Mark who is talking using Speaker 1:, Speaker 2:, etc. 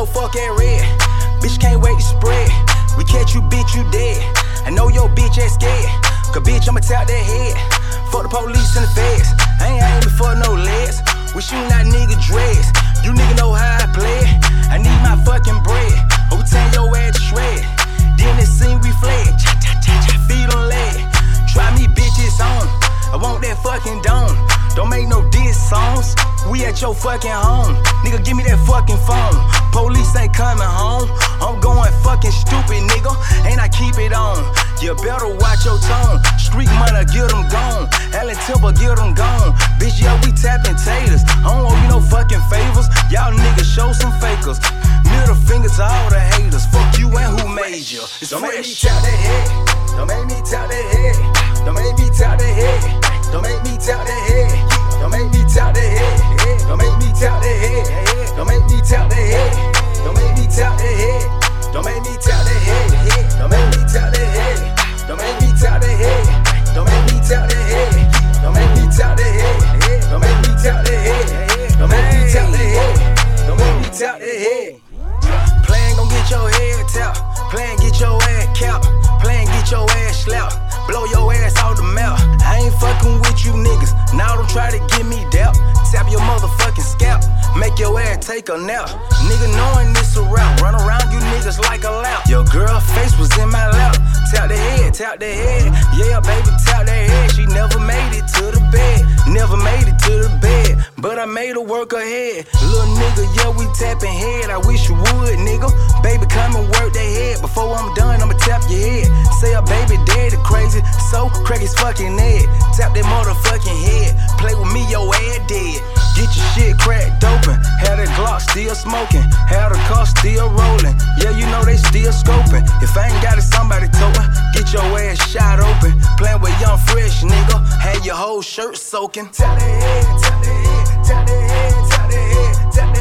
Speaker 1: your fuck at red. Bitch can't wait to spread. We catch you, bitch, you dead. I know your bitch ain't scared. Cause bitch, I'ma tap that head. Fuck the police and the feds. I ain't aiming for no legs. We shooting out nigga dreads. You nigga know how I play it. I need my fucking bread. Oh, turn your ass to shred. Then it scene we fled. Cha-cha-cha-cha, feet on leg. Try me, bitch, it's on. I want that fucking dome. Don't make no diss songs. We at your fucking home. Nigga, give me that fucking phone. Police ain't coming home. I'm going fucking stupid, nigga. And I keep it on. You better watch your tone. Street money, get them gone. Allen Timber, get them gone. Bitch, yeah, we tapping taters. I don't owe you no fucking favors. Y'all niggas show some fakers. Middle finger to all the haters. Fuck you and who made you. It's don't make me tap that head. Don't make me tap that head. Don't make me tap that head. Don't make me tap that head. Don't make me tap that head. Don't make me tap that head. Don't make me tap that head. Don't make me tap that head. Don't make me tap that head. Don't make me tap that head. Don't make me tap that head. Don't make me tap that head. Don't make me tap that head. Don't make me tap that head. Don't make me tap that head. Don't make me tap that head. Playin' gon' get your head tapped. Playin' get your ass capped. Playin' get your ass slapped. Blow your ass out the mouth. I ain't fucking with you niggas. Now don't try to get me down. Tap your motherfucking scalp. Make your ass take a nap. Nigga knowing this a rap. Run around you niggas like a lap. Your girl face was in my lap. Tap the head, tap the head. Yeah, baby, tap that head. She never made it to the bed. Never made it to the bed. But I made her work her head. Little nigga, yeah, we tapping head. I wish you would, nigga. Baby, come and work that head. Before I'm done, I'ma tap your head. Say a baby daddy crazy. So crack his fucking head. Tap that motherfucking head. Play with me, your ass dead. Get your shit cracked open. Had a Glock still smoking. Had a car still rolling. Yeah, you know they still scoping. If I ain't got it, somebody told me. Get your ass shot open. Playing with young fresh nigga. Had your whole shirt soaking. Tap that head, tap that head, tap that head, tap that head, tap that head.